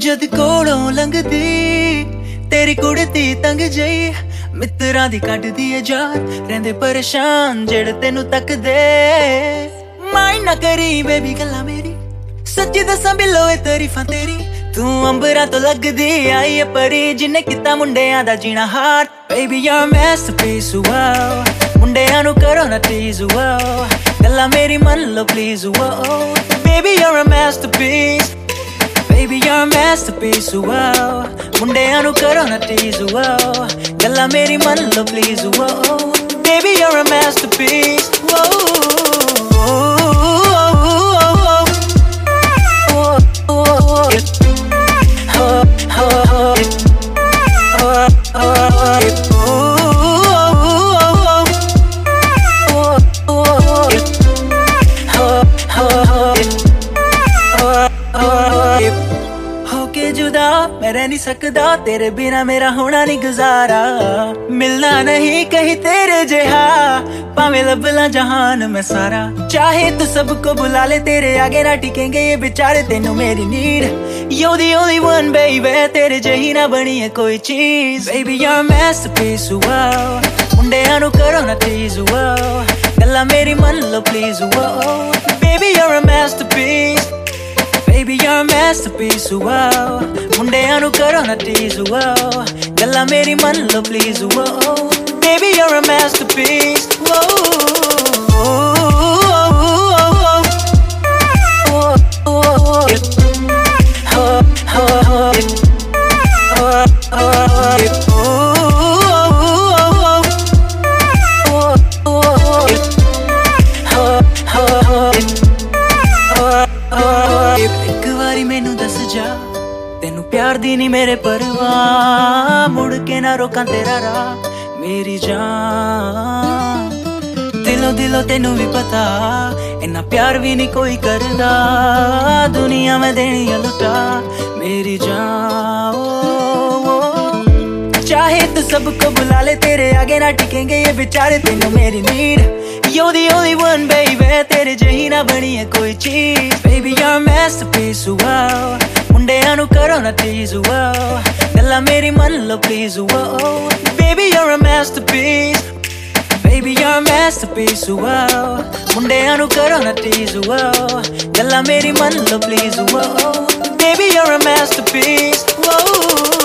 जद कोलों लंघदी तेरी कुड़ती तंग जई मित्रां दी कड्डदी ए जात रहिंदे परेशान जेड़े तेनू तकदे माइंड ना करी बेबी गल्ला मेरी सच्ची दसां बिलो ए तारीफां तेरी तू अंबरां तो लगदी आई ए परी जिन्ने किता मुंडियां दा जीना हार baby you're a masterpiece wow मुंडियां नू करो ना tease wow गल्ला मेरी मन लो please wow baby you're a masterpiece Baby, you're a masterpiece, wow मुंडियां नू करो ना tease, wow गल्ला मेरी मन लो please, wow Baby, you're a masterpiece, जुदा मैं रह नहीं सकदा तेरे बिना मेरा होना नहीं गुजारा मिलना नहीं कहीं तेरे जहा पावे लबला जहान में सारा चाहे तू सबको बुला ले तेरे आगे ना टिकेंगे ये बेचारे तेनू मेरी need You're the only one baby तेरे जही ना बनी है कोई चीज Baby you're a masterpiece wow मुंडियां नू करो ना tease wow गल्ला मेरी मन लो please wow Baby you're a masterpiece Baby, you're a masterpiece, wow मुंडियां नू करो ना tease, wow गल्ला मेरी मन लो please, wow Baby, you're a masterpiece, एक बारी मैनू दस जा तेनू प्यार दी नी मेरे परवाह मुड़ के ना रोकां तेरा राह मेरी जान दिलों दिलों तेनू भी पता इन्ना प्यार भी नहीं कोई करदा दुनिया में देनी है लुटा मेरी जान चाहे तू सबको बुला ले तेरे आगे ना टिकेंगे ये बेचारे तेनू मेरी need You're the only one baby तेरे जही ना बनी है कोई चीज Baby you're a masterpiece wow मुंडियां नू करो ना tease wow गल्ला मेरी मन लो please wow Baby you're a masterpiece Baby you're a masterpiece wow मुंडियां नू करो ना tease wow गल्ला मेरी मन लो please wow Baby you're a masterpiece wow